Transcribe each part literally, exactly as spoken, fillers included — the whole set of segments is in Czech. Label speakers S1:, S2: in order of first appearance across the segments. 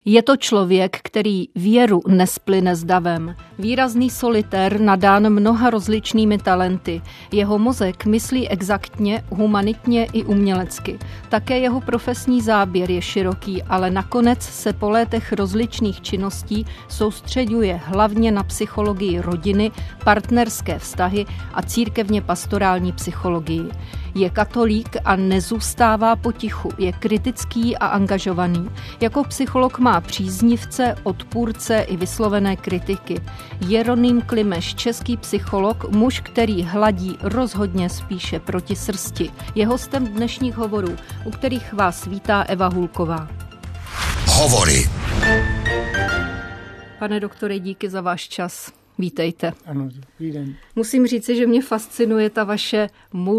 S1: Je to člověk, který věru nesplyne s davem. Výrazný solitér nadán mnoha rozličnými talenty. Jeho mozek myslí exaktně, humanitně i umělecky. Také jeho profesní záběr je široký, ale nakonec se po létech rozličných činností soustřeďuje hlavně na psychologii rodiny, partnerské vztahy a církevně pastorální psychologii. Je katolík a nezůstává potichu, je kritický a angažovaný. Jako psycholog má příznivce, odpůrce i vyslovené kritiky. Jeroným Klimeš, český psycholog, muž, který hladí rozhodně spíše proti srsti. Je hostem dnešních hovorů, u kterých vás vítá Eva Hulková.
S2: Hovory.
S1: Pane doktore, díky za váš čas. Vítejte.
S3: Ano, dobrý den.
S1: Musím říci, že mě fascinuje ta vaše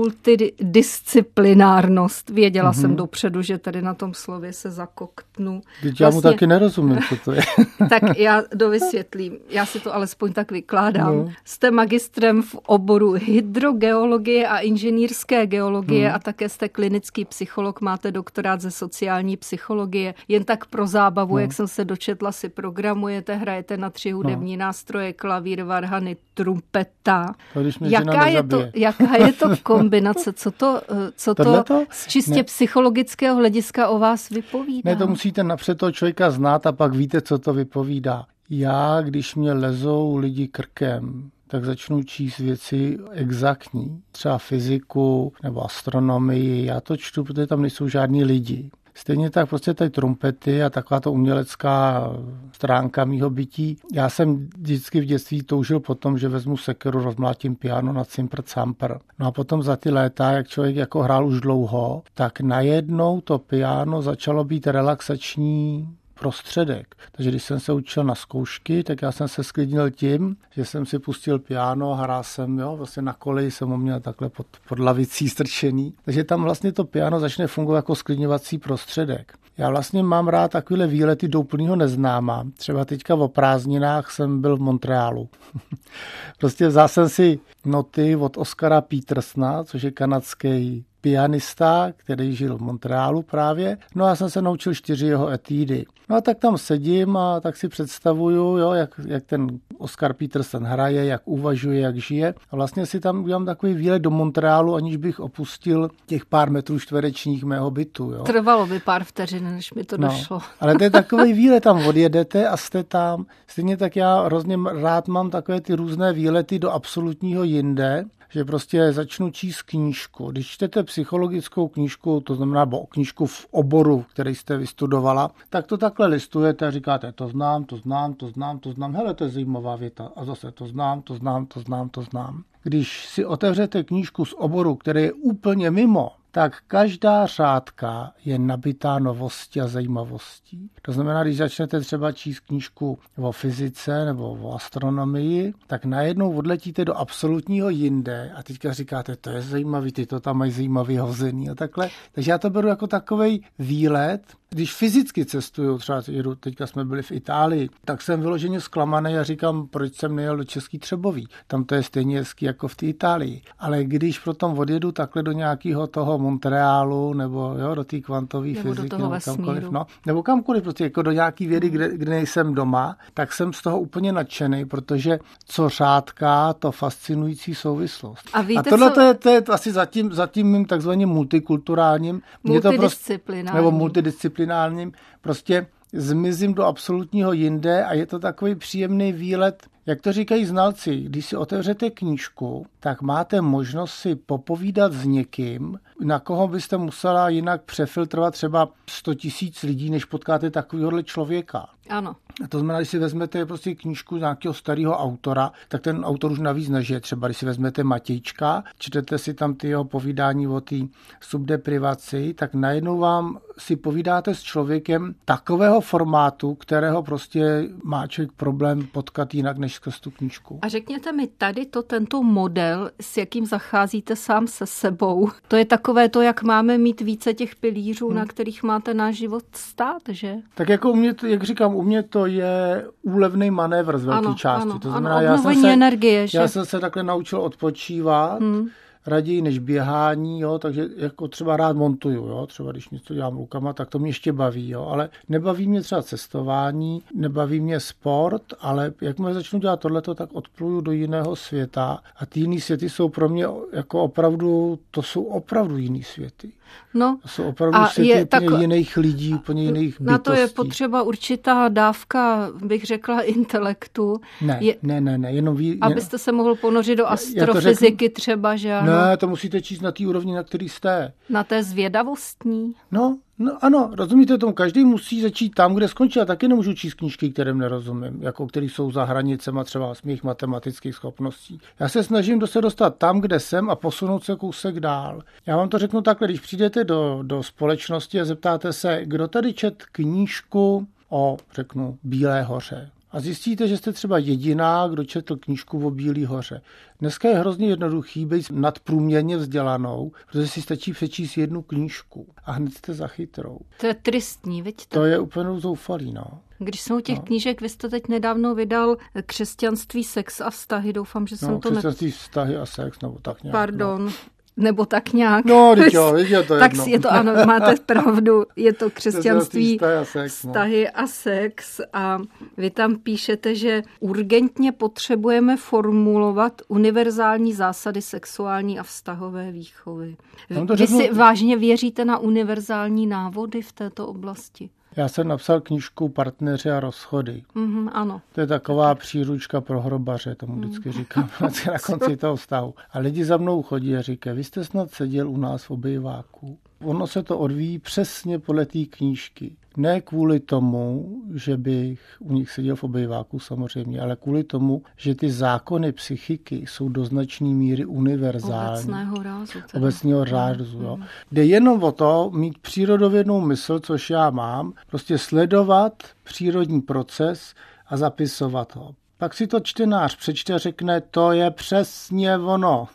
S1: multidisciplinárnost. Věděla mm-hmm. jsem dopředu, že tady na tom slově se zakoktnu.
S3: Teď já vlastně... mu taky nerozumím, co to je.
S1: Tak já dovysvětlím. Já si to alespoň tak vykládám.
S3: No.
S1: Jste magistrem v oboru hydrogeologie a inženýrské geologie hmm. a také jste klinický psycholog, máte doktorát ze sociální psychologie. Jen tak pro zábavu, no. jak jsem se dočetla, si programujete, hrajete na tři hudební no. nástroje, klavír, varhany, trumpeta. Jaká je, to, jaká je to kombinace? Co to, co to z čistě ne. psychologického hlediska o vás vypovídá?
S3: Ne, to musíte napřed toho člověka znát a pak víte, co to vypovídá. Já, když mě lezou lidi krkem, tak začnu číst věci exaktní, třeba fyziku nebo astronomii. Já to čtu, protože tam nejsou žádní lidi. Stejně tak prostě tady trumpety a taková to umělecká stránka mýho bytí. Já jsem vždycky v dětství toužil po tom, že vezmu sekeru, rozmlátím piano na cimpr campr. No a potom za ty léta, jak člověk jako hrál už dlouho, tak najednou to piano začalo být relaxační prostředek. Takže když jsem se učil na zkoušky, tak já jsem se sklidnil tím, že jsem si pustil piano, hrál jsem, jo, vlastně na koleji jsem ho měl takhle pod, pod lavicí strčený. Takže tam vlastně to piano začne fungovat jako sklidňovací prostředek. Já vlastně mám rád takovéhle výlety do úplného neznáma. Třeba teďka o prázdninách jsem byl v Montrealu. Prostě vzal jsem si noty od Oscara Petersona, což je kanadský pianista, který žil v Montrealu právě. No a já jsem se naučil čtyři jeho etídy. No a tak tam sedím a tak si představuju, jo, jak, jak ten Oscar Peterson hraje, jak uvažuje, jak žije. A vlastně si tam udělám takový výlet do Montrealu, aniž bych opustil těch pár metrů čtverečních mého bytu. Jo.
S1: Trvalo by pár vteřin, než mi to
S3: no,
S1: došlo.
S3: Ale to je takový výlet, tam odjedete a jste tam. Stejně tak já hrozně rád mám takové ty různé výlety do absolutního jinde, že prostě začnu číst knížku. Když čtete psychologickou knížku, to znamená bo knížku v oboru, který jste vystudovala, tak to takhle listujete a říkáte, to znám, to znám, to znám, to znám, hele, to je zajímavá věta. A zase to znám, to znám, to znám, to znám. Když si otevřete knížku z oboru, který je úplně mimo, tak každá řádka je nabitá novostí a zajímavostí. To znamená, když začnete třeba číst knížku o fyzice nebo o astronomii, tak najednou odletíte do absolutního jinde a teďka říkáte, to je zajímavý, ty to tam mají zajímavý hozený a takhle. Takže já to beru jako takovej výlet. Když fyzicky cestuju, třeba jedu, teďka jsme byli v Itálii, tak jsem vyloženě zklamaný a říkám, proč jsem nejel do Český Třebový. Tam to je stejně hezký jako v té Itálii. Ale když potom odjedu takhle do nějakého toho Montrealu nebo jo, do té kvantové fyziky
S1: nebo
S3: kamkoliv, no, nebo kamkoliv, prostě jako do nějaký vědy, kde, kde nejsem doma, tak jsem z toho úplně nadšený, protože co řádka, to fascinující souvislost.
S1: A, víte,
S3: a tohle
S1: co...
S3: to je, to je asi zatím, zatím mým takzvaným multikulturálním,
S1: multidisciplinárním,
S3: nebo multidisciplinárním, prostě zmizím do absolutního jinde a je to takový příjemný výlet. Jak to říkají znalci, když si otevřete knížku, tak máte možnost si popovídat s někým, na koho byste musela jinak přefiltrovat třeba sto tisíc lidí, než potkáte takovýhohle člověka.
S1: Ano.
S3: A to znamená, když si vezmete prostě knížku nějakého starého autora, tak ten autor už navíc nežije. Třeba když si vezmete Matějčka, čtete si tam ty jeho povídání o té subdeprivaci, tak najednou vám si povídáte s člověkem takového formátu, kterého prostě má člověk problém potkat jinak než skrz tu knížku.
S1: A řekněte mi tady to, tento model, s jakým zacházíte sám se sebou, to je takové to, jak máme mít více těch pilířů, hmm. na kterých máte náš život stát, že?
S3: Tak jako u mě, jak říkám, u mě to je úlevný manévr z velké části.
S1: Ano,
S3: to znamená,
S1: ano,
S3: já jsem se,
S1: energie, že?
S3: Já jsem se takhle naučil odpočívat. Hmm. raději než běhání, jo, takže jako třeba rád montuju, jo, třeba když něco dělám rukama, tak to mě ještě baví, jo, ale nebaví mě třeba cestování, nebaví mě sport, ale jakmile začnu dělat tohleto, tak odpluju do jiného světa a ty jiný světy jsou pro mě jako opravdu, to jsou opravdu jiný světy.
S1: No,
S3: to jsou opravdu světy tak, úplně jiných lidí, úplně jiných bytostí.
S1: Na to je potřeba určitá dávka, bych řekla, intelektu.
S3: Ne,
S1: je,
S3: ne, ne, ne, jenom ví,
S1: abyste se mohl ponořit do astrofyziky třeba, že ano?
S3: Ne, to musíte číst na té úrovni, na který jste.
S1: Na té zvědavostní?
S3: No, no ano, rozumíte tomu, každý musí začít tam, kde skončil. Já taky nemůžu číst knížky, kterým nerozumím, jako který jsou za hranicema třeba mých matematických schopností. Já se snažím se dostat tam, kde jsem a posunout se kousek dál. Já vám to řeknu takhle, když přijdete do, do společnosti a zeptáte se, kdo tady čet knížku o, řeknu, Bílé hoře. A zjistíte, že jste třeba jediná, kdo četl knížku o Bílé hoře. Dneska je hrozně jednoduchý být nadprůměrně vzdělanou, protože si stačí přečíst jednu knížku a hned jste za chytrou.
S1: To je tristní, viďte?
S3: To je úplně zoufalý, no.
S1: Když jsou těch
S3: no.
S1: knížek, vy jste teď nedávno vydal Křesťanství, sex a vztahy, doufám, že
S3: no,
S1: jsem to...
S3: Křesťanství, ne... vztahy a sex, nebo tak nějak.
S1: Pardon.
S3: No.
S1: Nebo tak nějak.
S3: No, jo, je to
S1: tak
S3: jedno.
S1: je to, ano, máte pravdu, je to křesťanství,
S3: vztahy a sex.
S1: Vztahy no. a sex a vy tam píšete, že urgentně potřebujeme formulovat univerzální zásady sexuální a vztahové výchovy. Vy řeknu... si vážně věříte na univerzální návody v této oblasti?
S3: Já jsem napsal knížku Partneři a rozchody.
S1: Mm-hmm, ano.
S3: To je taková příručka pro hrobaře, tomu vždycky říkám na konci toho vztahu. A lidi za mnou chodí a říkají, vy jste snad seděl u nás v obejváku. Ono se to odvíjí přesně podle té knížky. Ne kvůli tomu, že bych u nich seděl v obejváku samozřejmě, ale kvůli tomu, že ty zákony psychiky jsou do značné míry univerzální.
S1: Obecného rázu. Teda.
S3: Obecného rázu, jo. Jde jenom o to mít přírodovědnou mysl, což já mám, prostě sledovat přírodní proces a zapisovat ho. Pak si to čtenář přečte a řekne, to je přesně ono.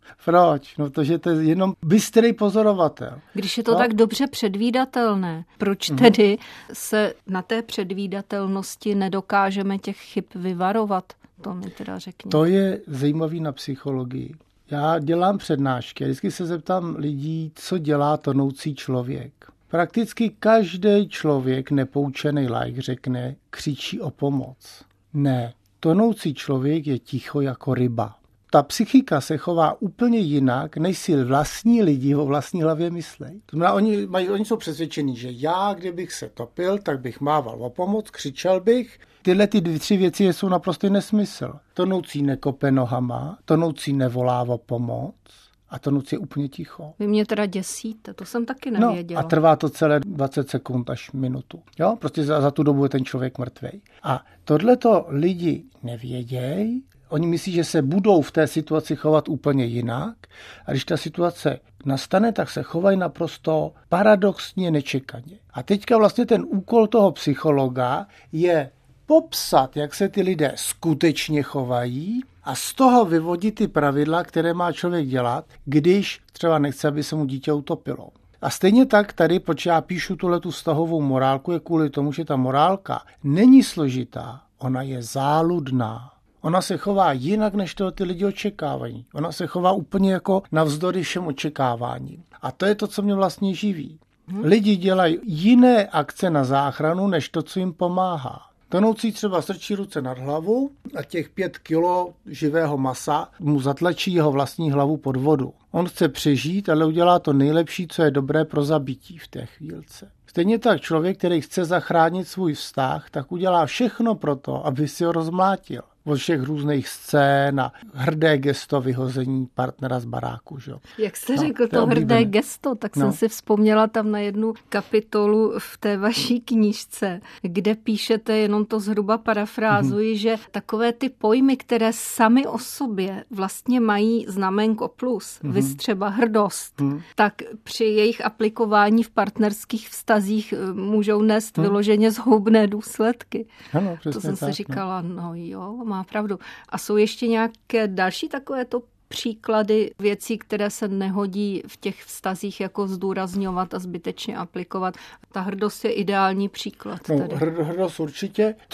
S3: Proč? No to, že to je jenom bystrý pozorovatel.
S1: Když je to
S3: no?
S1: tak dobře předvídatelné, proč mm-hmm. tedy se na té předvídatelnosti nedokážeme těch chyb vyvarovat? To mi teda řekně.
S3: To je zajímavý na psychologii. Já dělám přednášky a vždycky se zeptám lidí, co dělá tonoucí člověk. Prakticky každý člověk, nepoučený laik, řekne, křičí o pomoc. Ne. Tonoucí člověk je ticho jako ryba. Ta psychika se chová úplně jinak, než si vlastní lidi o vlastní hlavě myslejí. To znamená, oni, mají, oni jsou přesvědčení, že já, kdybych se topil, tak bych mával o pomoc, křičel bych. Tyhle ty dvě, tři věci jsou naprosto nesmysl. Tonoucí nekope nohama, tonoucí nevolá o pomoc a tonoucí je úplně ticho.
S1: Vy mě teda děsíte, to jsem taky nevěděla.
S3: No, a trvá to celé dvacet sekund až minutu. Jo, prostě za, za tu dobu je ten člověk mrtvej. A tohleto lidi nevědějí, oni myslí, že se budou v té situaci chovat úplně jinak a když ta situace nastane, tak se chovají naprosto paradoxně nečekaně. A teďka vlastně ten úkol toho psychologa je popsat, jak se ty lidé skutečně chovají a z toho vyvodit ty pravidla, které má člověk dělat, když třeba nechce, aby se mu dítě utopilo. A stejně tak tady, proč já píšu tuhletu vztahovou morálku, je kvůli tomu, že ta morálka není složitá, ona je záludná. Ona se chová jinak, než to ty lidi očekávají. Ona se chová úplně jako navzdory všem očekáváním. A to je to, co mě vlastně živí. Lidi dělají jiné akce na záchranu, než to, co jim pomáhá. Tonoucí třeba strčí ruce nad hlavu a těch pět kilo živého masa mu zatlačí jeho vlastní hlavu pod vodu. On chce přežít, ale udělá to nejlepší, co je dobré pro zabití v té chvílce. Stejně tak člověk, který chce zachránit svůj vztah, tak udělá všechno pro to, aby si ho rozmlátil. Od všech různých scén a hrdé gesto vyhození partnera z baráku. Že?
S1: Jak jste no, řekl to, to hrdé gesto, tak no. jsem si vzpomněla tam na jednu kapitolu v té vaší knížce, kde píšete, jenom to zhruba parafrázuji, mm-hmm. že takové ty pojmy, které sami o sobě vlastně mají znamenko plus, mm-hmm. vys třeba hrdost, mm-hmm. tak při jejich aplikování v partnerských vztazích můžou nést mm-hmm. vyloženě zhoubné důsledky.
S3: Ano,
S1: to jsem
S3: tak,
S1: si říkala, no, no jo, má pravdu. A jsou ještě nějaké další takovéto příklady věcí, které se nehodí v těch vztazích jako zdůrazňovat a zbytečně aplikovat? Ta hrdost je ideální příklad.
S3: No, hrdost určitě. Třeba u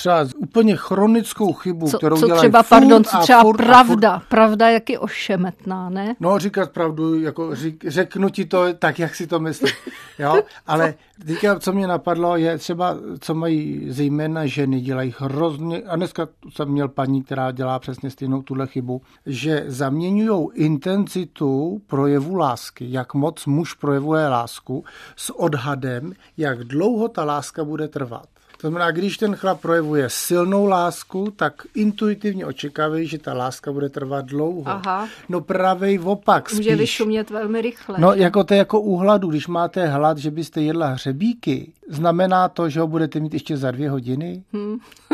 S3: úplně chronickou chybu,
S1: co,
S3: kterou
S1: co
S3: dělají
S1: třeba,
S3: furt
S1: pardon, co
S3: a
S1: třeba
S3: furt
S1: pravda.
S3: A furt.
S1: Pravda jak je ošemetná, ne?
S3: No, říkat pravdu, jako řík, řeknu ti to tak, jak si to myslíš. Jo? Ale teďka, co mě napadlo, je třeba, co mají zejména ženy, dělají hrozně, a dneska jsem měl paní, která dělá přesně stejnou tuhle chybu, že zaměňují intenzitu projevu lásky, jak moc muž projevuje lásku, s odhadem, jak dlouho ta láska bude trvat. To znamená, když ten chlap projevuje silnou lásku, tak intuitivně očekávají, že ta láska bude trvat dlouho.
S1: Aha.
S3: No pravej opak spíš.
S1: Může vyšumět velmi rychle.
S3: No jako to je jako u hladu. Když máte hlad, že byste jedla hřebíky, znamená to, že ho budete mít ještě za dvě hodiny? Hmm.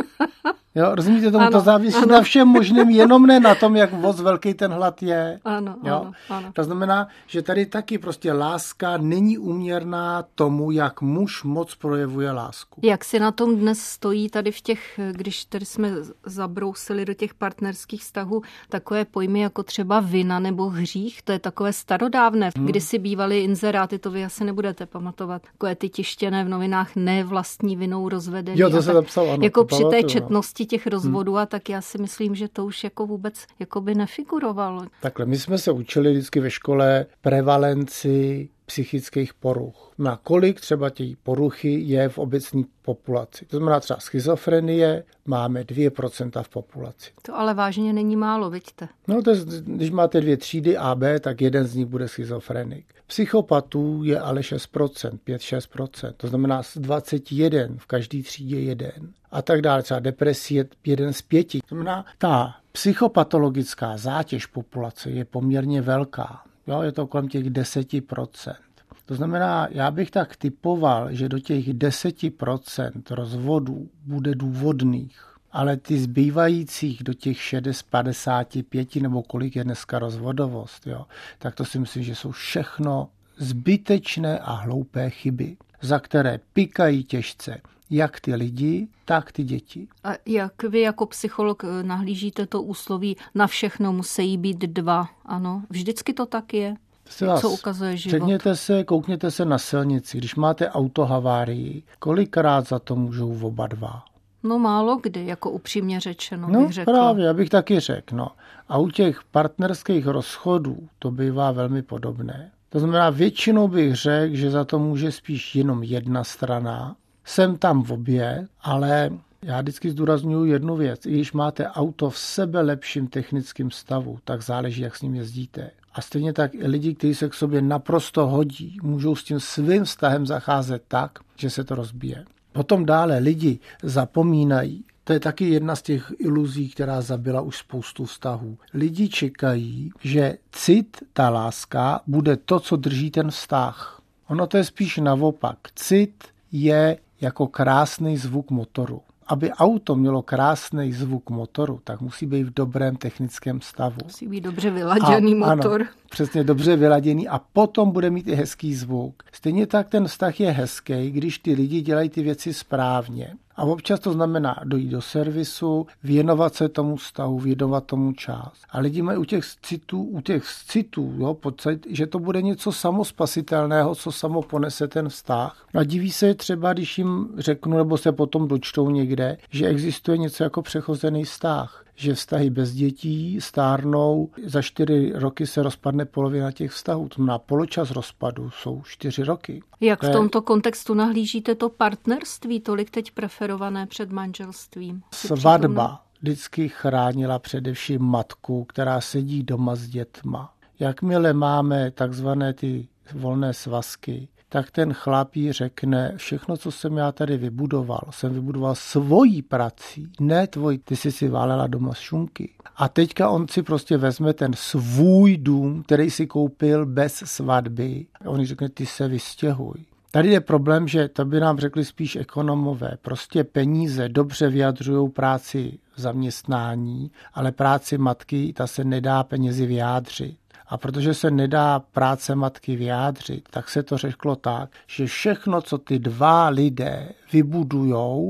S3: Jo, rozumíte tomu? Ano, to závisí ano. na všem možným, jenom ne na tom, jak moc velký ten hlad je.
S1: Ano,
S3: jo?
S1: ano, ano.
S3: To znamená, že tady taky prostě láska není úměrná tomu, jak muž moc projevuje lásku.
S1: Jak si na tom dnes stojí tady v těch, když tady jsme zabrousili do těch partnerských vztahů, takové pojmy jako třeba vina nebo hřích, to je takové starodávné. Hmm. Kdysi bývaly inzeráty, to vy asi nebudete pamatovat. Takové ty tištěné v novinách, ne vlastní vinou rozvedení.
S3: Jo, to se napsal, ano.
S1: Jako při té četnosti těch rozvodů hmm. a tak já si myslím, že to už jako vůbec jako by nefigurovalo.
S3: Takhle, my jsme se učili vždycky ve škole prevalenci psychických poruch. Na kolik třeba těch poruchy je v obecní populaci. To znamená třeba schizofrenie máme dvě procenta v populaci.
S1: To ale vážně není málo, vidíte.
S3: No to je, když máte dvě třídy A, B, tak jeden z nich bude schizofrenik. Psychopatů je ale šest procent, pět až šest procent. To znamená z dvacet jedna v každé třídě jeden. A tak dále. Třeba depresí je jeden z pěti. To znamená, ta psychopatologická zátěž populace je poměrně velká. Jo, je to kolem těch deset procent. To znamená, já bych tak typoval, že do těch deset procent rozvodů bude důvodných, ale ty zbývajících do těch šedesát, padesát pět nebo kolik je dneska rozvodovost, jo, tak to si myslím, že jsou všechno zbytečné a hloupé chyby, za které pikají těžce jak ty lidi, tak ty děti.
S1: A jak vy jako psycholog nahlížíte to úsloví, na všechno musí být dva, ano? Vždycky to tak je?
S3: Vás,
S1: co ukazuje život?
S3: Řekněte se, koukněte se na silnici, když máte autohavárii, kolikrát za to můžou oba dva?
S1: No málo kdy, jako upřímně řečeno,
S3: no,
S1: bych řekla.
S3: právě, abych taky řekl. No. A u těch partnerských rozchodů to bývá velmi podobné. To znamená, většinou bych řekl, že za to může spíš jenom jedna strana. Jsem tam v obě, ale já vždycky zdůrazňuji jednu věc. I když máte auto v sebe lepším technickém stavu, tak záleží, jak s ním jezdíte. A stejně tak i lidi, kteří se k sobě naprosto hodí, můžou s tím svým vztahem zacházet tak, že se to rozbije. Potom dále lidi zapomínají. To je taky jedna z těch iluzí, která zabila už spoustu vztahů. Lidi čekají, že cit, ta láska, bude to, co drží ten vztah. Ono to je spíš naopak. Cit je jako krásný zvuk motoru. Aby auto mělo krásný zvuk motoru, tak musí být v dobrém technickém stavu.
S1: Musí být dobře vyladěný a, motor.
S3: Ano, přesně dobře vyladěný a potom bude mít i hezký zvuk. Stejně tak ten vztah je hezký, když ty lidi dělají ty věci správně. A občas to znamená dojít do servisu, věnovat se tomu vztahu, věnovat tomu čas. A lidi mají u těch citů, u těch citů, jo, pocit, že to bude něco samospasitelného, co samo ponese ten vztah. A diví se třeba, když jim řeknu, nebo se potom dočtou někde, že existuje něco jako přechozený vztah. Že vztahy bez dětí stárnou, za čtyři roky se rozpadne polovina těch vztahů. To znamená, poločas rozpadu jsou čtyři roky.
S1: Jak v tomto kontextu nahlížíte to partnerství, tolik teď preferované před manželstvím?
S3: Svatba vždycky chránila především matku, která sedí doma s dětma. Jakmile máme takzvané ty volné svazky, tak ten chlap jí řekne, všechno, co jsem já tady vybudoval, jsem vybudoval svojí prací, ne tvoj, ty jsi si válela doma z šunky. A teďka on si prostě vezme ten svůj dům, který si koupil bez svatby. A on jí řekne, ty se vystěhuj. Tady je problém, že to by nám řekli spíš ekonomové. Prostě peníze dobře vyjadřují práci v zaměstnání, ale práci matky, ta se nedá penězi vyjádřit. A protože se nedá práce matky vyjádřit, tak se to řeklo tak, že všechno, co ty dva lidé vybudujou,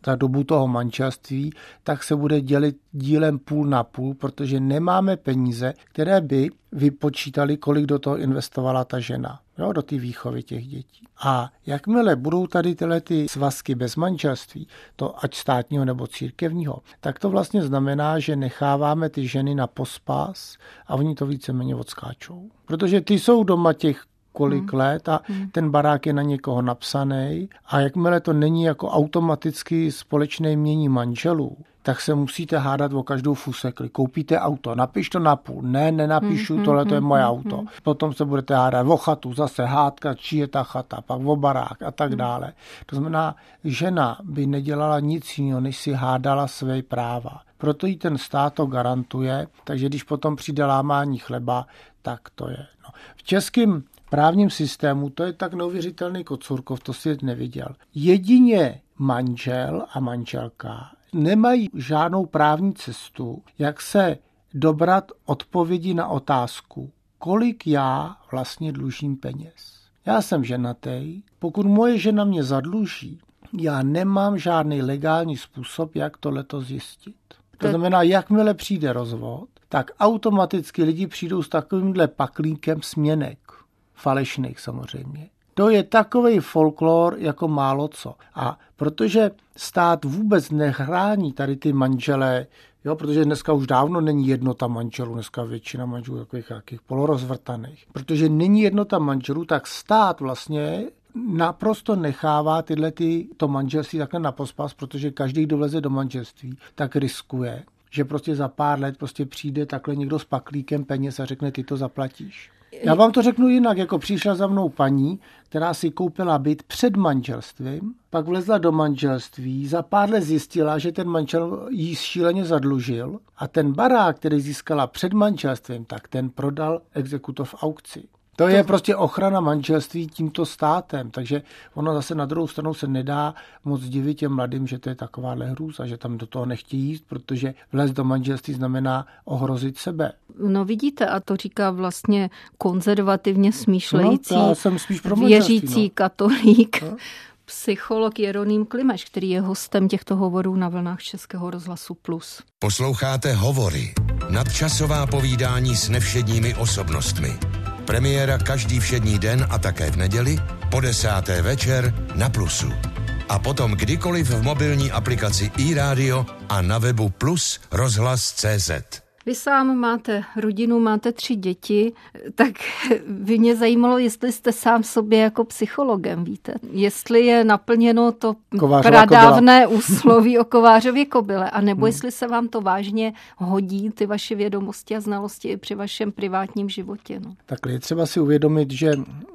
S3: za dobu toho manželství, tak se bude dělit dílem půl na půl, protože nemáme peníze, které by vypočítali, kolik do toho investovala ta žena, jo, do té výchovy těch dětí. A jakmile budou tady tyhle ty svazky bez manželství, to ať státního nebo církevního, tak to vlastně znamená, že necháváme ty ženy na pospas a oni to víceméně odskáčou. Protože ty jsou doma těch kolik hmm. let a hmm. ten barák je na někoho napsaný a jakmile to není jako automaticky společné jmění manželů, tak se musíte hádat o každou fusekli. Koupíte auto, napiš to na půl. Ne, nenapíšu, hmm. tohle to je moje hmm. auto. Hmm. Potom se budete hádat o chatu, zase hádka, čí je ta chata, pak o barák a tak hmm. dále. To znamená, žena by nedělala nic jiného, než si hádala své práva. Proto jí ten stát to garantuje, takže když potom přijde lámání chleba, tak to je. No. V českém právním systému to je tak neuvěřitelný kocurkov, to svět neviděl. Jedině manžel a manželka nemají žádnou právní cestu, jak se dobrat odpovědi na otázku, kolik já vlastně dlužím peněz. Já jsem ženatý, pokud moje žena mě zadluží, já nemám žádný legální způsob, jak tohleto zjistit. To znamená, jakmile přijde rozvod, tak automaticky lidi přijdou s takovýmhle paklíkem směnek. Falešných samozřejmě. To je takovej folklor jako málo co. A protože stát vůbec nechrání tady ty manželé, jo, protože dneska už dávno není jednota manželů, dneska většina manželů takových jakých polorozvrtaných. Protože není jednota manželů, tak stát vlastně naprosto nechává tyhle ty, to manželství takhle na pospas, protože každý, kdo vleze do manželství, tak riskuje, že prostě za pár let prostě přijde takhle někdo s paklíkem peněz a řekne, ty to zaplatíš. Já vám to řeknu jinak, jako přišla za mnou paní, která si koupila byt před manželstvím, pak vlezla do manželství, za pár let zjistila, že ten manžel jí šíleně zadlužil a ten barák, který získala před manželstvím, tak ten prodal exekutor v aukci. To je prostě ochrana manželství tímto státem, takže ono zase na druhou stranu se nedá moc divit těm mladým, že to je takováhle hrůza, že tam do toho nechtějí jít, protože vlez do manželství znamená ohrozit sebe.
S1: No vidíte, a to říká vlastně konzervativně smýšlející,
S3: no, já jsem spíš pro
S1: věřící
S3: no.
S1: katolík,
S3: no.
S1: psycholog Jeroným Klimeš, který je hostem těchto hovorů na vlnách Českého rozhlasu Plus.
S2: Posloucháte Hovory, nadčasová povídání s nevšedními osobnostmi. Premiéra každý všední den a také v neděli po desáté večer na Plusu. A potom kdykoliv v mobilní aplikaci iRádio a na webu plus rozhlas tečka cé zet.
S1: Vy sám máte rodinu, máte tři děti, tak by mě zajímalo, jestli jste sám sobě jako psychologem, víte. Jestli je naplněno to
S3: Kovářová
S1: pradávné úsloví o kovářově kobyle, anebo hmm. jestli se vám to vážně hodí, ty vaše vědomosti a znalosti i při vašem privátním životě. No.
S3: Takhle je třeba si uvědomit, že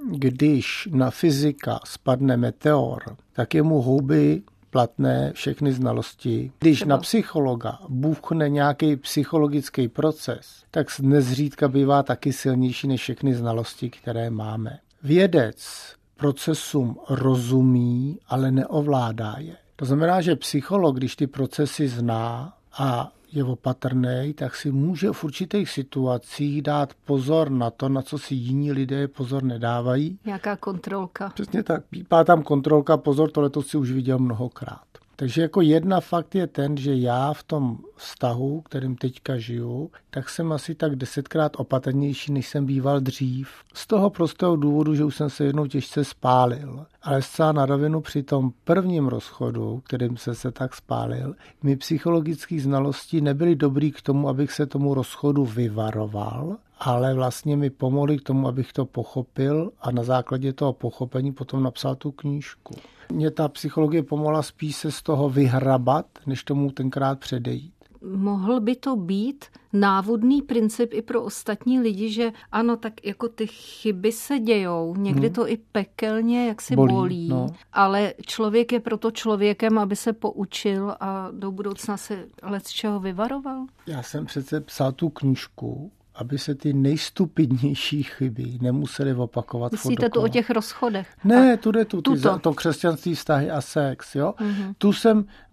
S3: když na fyzika spadne meteor, tak je mu houby platné všechny znalosti. Když Třeba. na psychologa bouchne nějaký psychologický proces, tak nezřídka bývá taky silnější než všechny znalosti, které máme. Vědec procesům rozumí, ale neovládá je. To znamená, že psycholog, když ty procesy zná a je opatrný, tak si může v určitých situacích dát pozor na to, na co si jiní lidé pozor nedávají.
S1: Nějaká kontrolka.
S3: Přesně tak. Pípá tam kontrolka, pozor, tohleto si už viděl mnohokrát. Takže jako jedna fakt je ten, že já v tom vztahu, kterým teďka žiju, tak jsem asi tak desetkrát opatrnější, než jsem býval dřív. Z toho prostého důvodu, že už jsem se jednou těžce spálil. Ale zcela na rovinu při tom prvním rozchodu, kterým jsem se tak spálil, mi psychologické znalosti nebyly dobrý k tomu, abych se tomu rozchodu vyvaroval, ale vlastně mi pomohly k tomu, abych to pochopil a na základě toho pochopení potom napsal tu knížku. Mně ta psychologie pomohla spíš se z toho vyhrabat, než tomu tenkrát předejít.
S1: Mohl by to být návodný princip i pro ostatní lidi, že ano, tak jako ty chyby se dějou, někdy hmm. to i pekelně jaksi bolí, bolí no. ale člověk je proto člověkem, aby se poučil a do budoucna se lec čeho vyvaroval?
S3: Já jsem přece psal tu knížku, aby se ty nejstupidnější chyby nemusely opakovat.
S1: Myslíte tu o těch rozchodech?
S3: Ne, tu jde tu, ty, to křesťanství, vztahy a sex. Jo? Mm-hmm. Tu jsem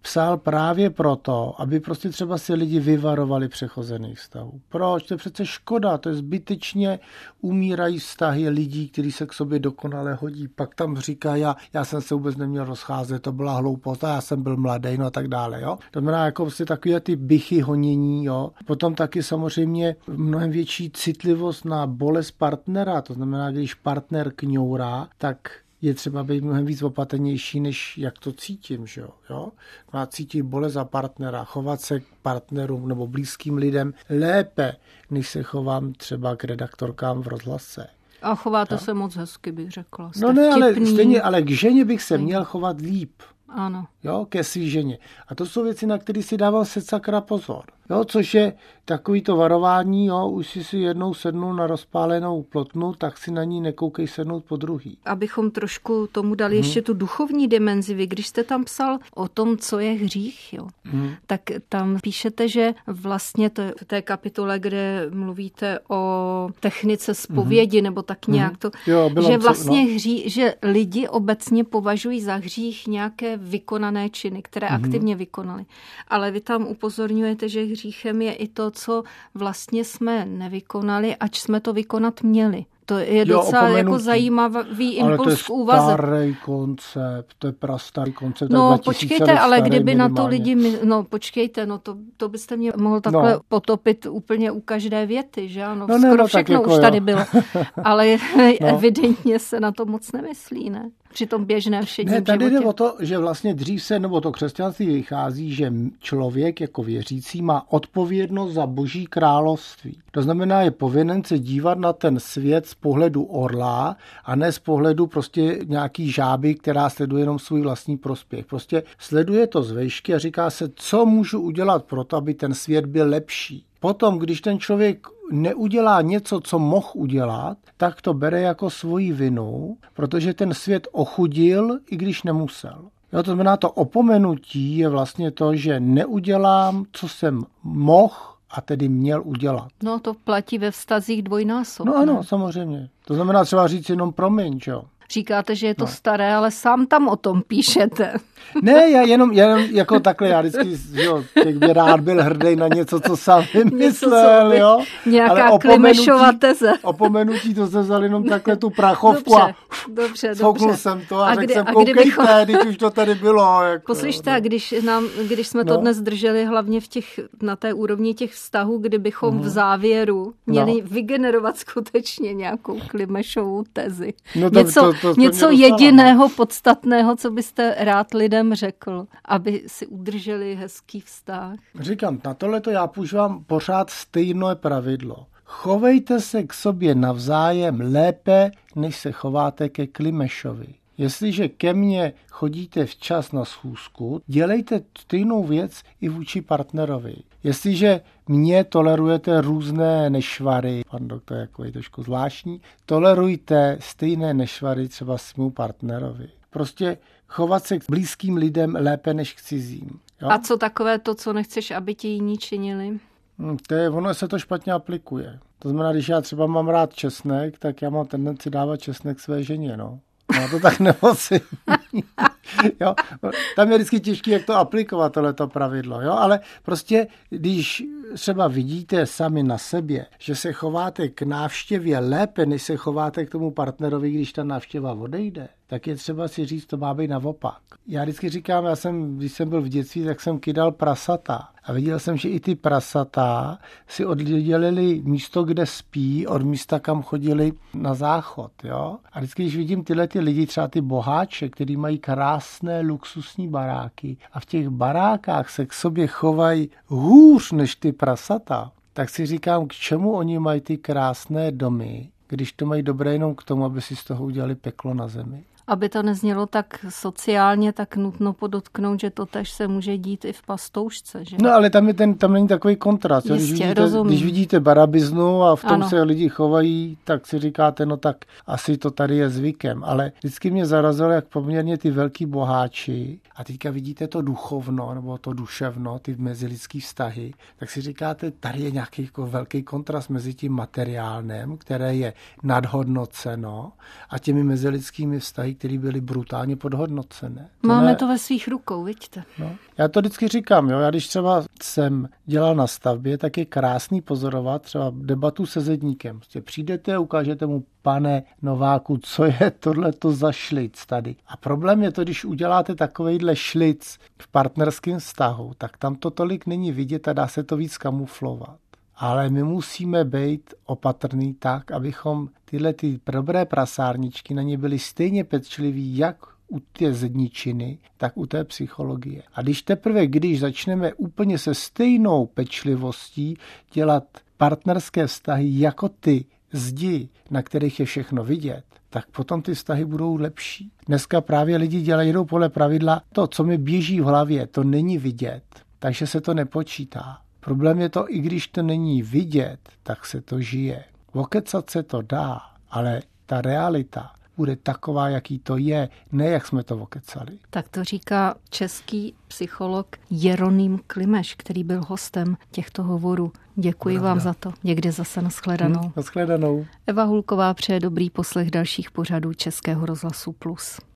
S3: psal právě proto, aby prostě třeba si lidi vyvarovali přechozených vztahů. Proč? To je přece škoda, to je zbytečně umírají vztahy lidí, kteří se k sobě dokonale hodí. Pak tam říká, já, já jsem se vůbec neměl rozcházet, to byla hloupost, a já jsem byl mladý, no a tak dále. Jo? To znamená jako prostě takové ty bychy honění. Jo? Potom taky samozřejmě mnohem větší citlivost na bolest partnera, to znamená, když partner kňourá, tak je třeba být mnohem víc opatrnější, než jak to cítím. Že jo? Má cítit bolest za partnera, chovat se k partnerům nebo blízkým lidem lépe, než se chovám třeba k redaktorkám v rozhlase.
S1: A chováte jo? se moc hezky, bych řekla. Jste
S3: no ne, ale,
S1: vtipný.
S3: ale k ženě bych se měl chovat líp.
S1: Ano.
S3: Jo, ke svý ženě. A to jsou věci, na které si dával secakra pozor. Jo, což je takový to varování, jo, už si si jednou sednul na rozpálenou plotnu, tak si na ní nekoukej sednout po druhý.
S1: Abychom trošku tomu dali hmm. ještě tu duchovní dimenzi, vy když jste tam psal o tom, co je hřích, jo, hmm. tak tam píšete, že vlastně to je v té kapitole, kde mluvíte o technice zpovědi, hmm. nebo tak nějak to, jo, že vlastně no. hří, že lidi obecně považují za hřích nějaké vykonané činy, které hmm. aktivně vykonali. Ale vy tam upozorňujete, že hříchem je i to, co vlastně jsme nevykonali, ač jsme to vykonat měli. To je docela jo, jako zajímavý impuls k úvaze.
S3: Ale to je starý koncept, to je prastarý koncept.
S1: No počkejte, ale kdyby minimálně. Na to lidi, no počkejte, no to, to byste mě mohl takhle no. potopit úplně u každé věty, že ano, no, skoro ne, no, všechno jako už jo. tady bylo. Ale no. evidentně se na to moc nemyslí, ne? Při tom běžném všedním
S3: životě. Ne, tady
S1: životě.
S3: jde o to, že vlastně dřív se, nebo to křesťanství vychází, že člověk jako věřící má odpovědnost za Boží království. To znamená, je povinen se dívat na ten svět z pohledu orla a ne z pohledu prostě nějaký žáby, která sleduje jenom svůj vlastní prospěch. Prostě sleduje to z vejšky a říká se, co můžu udělat pro to, aby ten svět byl lepší. Potom, když ten člověk neudělá něco, co mohl udělat, tak to bere jako svoji vinu, protože ten svět ochudil, i když nemusel. Jo, to znamená, to opomenutí je vlastně to, že neudělám, co jsem mohl a tedy měl udělat.
S1: No to platí ve vztazích dvojnásobně.
S3: No ano, samozřejmě. To znamená třeba říct jenom promiň, jo.
S1: Říkáte, že je to no. staré, ale sám tam o tom píšete.
S3: Ne, já jenom, jenom jako takhle, já vždycky, jo, těch by rád byl hrdý na něco, co sám vymyslel, něco, jo.
S1: Nějaká Klimešova teze.
S3: Opomenutí, to se vzal jenom takhle tu prachovku dobře, a
S1: dobře,
S3: fouknul
S1: dobře.
S3: jsem to a, a řekl kdy, jsem, koukejte, kdybychom... když už to tady bylo. Jako,
S1: Poslyšte,
S3: no.
S1: když, nám, když jsme to no. dnes drželi hlavně v těch, na té úrovni těch vztahů, kdybychom mm. v závěru měli no. vygenerovat skutečně nějakou Klimešovou tezi. No to, něco, to, to, to něco jediného, podstatného, co byste rád lidem řekl, aby si udrželi hezký vztah.
S3: Říkám, na tohleto já používám pořád stejné pravidlo. Chovejte se k sobě navzájem lépe, než se chováte ke Klimešovi. Jestliže ke mně chodíte včas na schůzku, dělejte stejnou věc i vůči partnerovi. Jestliže mě tolerujete různé nešvary, pan doktor je takový trošku zvláštní, tolerujte stejné nešvary třeba svému partnerovi. Prostě chovat se k blízkým lidem lépe než k cizím. Jo?
S1: A co takové to, co nechceš, aby ti jiní činili?
S3: Hmm, to je, ono se to špatně aplikuje. To znamená, když já třeba mám rád česnek, tak já mám tendenci dávat česnek své ženě, no. Já to tak nemocím. Jo? Tam je vždycky těžké, jak to aplikovat, tohleto pravidlo. Jo? Ale prostě, když třeba vidíte sami na sobě, že se chováte k návštěvě lépe, než se chováte k tomu partnerovi, když ta návštěva odejde, tak je třeba si říct, to má být naopak. Já vždycky říkám, já jsem, když jsem byl v dětství, tak jsem kydal prasata. A viděl jsem, že i ty prasata si oddělili místo, kde spí, od místa, kam chodili na záchod. Jo? A vždycky, když vidím tyhle ty lidi, třeba ty boháče, kteří mají krásné luxusní baráky a v těch barákách se k sobě chovají hůř než ty prasata, tak si říkám, k čemu oni mají ty krásné domy, když to mají dobré jenom k tomu, aby si z toho udělali peklo na zemi.
S1: Aby to neznělo tak sociálně, tak nutno podotknout, že to tež se může dít i v pastoušce. Že?
S3: No ale tam, je ten, tam není takový kontrast. Jistě, když, vidíte, když vidíte barabiznu a v tom ano. se lidi chovají, tak si říkáte, no tak asi to tady je zvykem. Ale vždycky mě zarazilo, jak poměrně ty velký boháči, a teďka vidíte to duchovno, nebo to duševno, ty mezilidský vztahy, tak si říkáte, tady je nějaký jako velký kontrast mezi tím materiálem, které je nadhodnoceno, a těmi mezilidskými vztahy, které byly brutálně podhodnocené. To
S1: Máme
S3: ne...
S1: to ve svých rukou, vidíte.
S3: No. Já to vždycky říkám, jo, já když třeba jsem dělal na stavbě, tak je krásný pozorovat třeba debatu se zedníkem. Prostě přijdete a ukážete mu, pane Nováku, co je tohleto za šlic tady. A problém je to, když uděláte takovejhle šlic v partnerském vztahu, tak tam to tolik není vidět a dá se to víc kamuflovat. Ale my musíme být opatrný tak, abychom tyhle ty dobré prasárničky na ně byli stejně pečliví, jak u té zedničiny, tak u té psychologie. A když teprve, když začneme úplně se stejnou pečlivostí dělat partnerské vztahy jako ty zdi, na kterých je všechno vidět, tak potom ty vztahy budou lepší. Dneska právě lidi dělají jdou podle pravidla, to, co mi běží v hlavě, to není vidět, takže se to nepočítá. Problém je to, i když to není vidět, tak se to žije. Okecat se to dá, ale ta realita bude taková, jaký to je, ne jak jsme to okecali.
S1: Tak to říká český psycholog Jeroným Klimeš, který byl hostem těchto hovorů. Děkuji Pravda. vám za to. Někde zase nashledanou.
S3: Hmm, nashledanou.
S1: Eva Hulková přeje dobrý poslech dalších pořadů Českého rozhlasu Plus.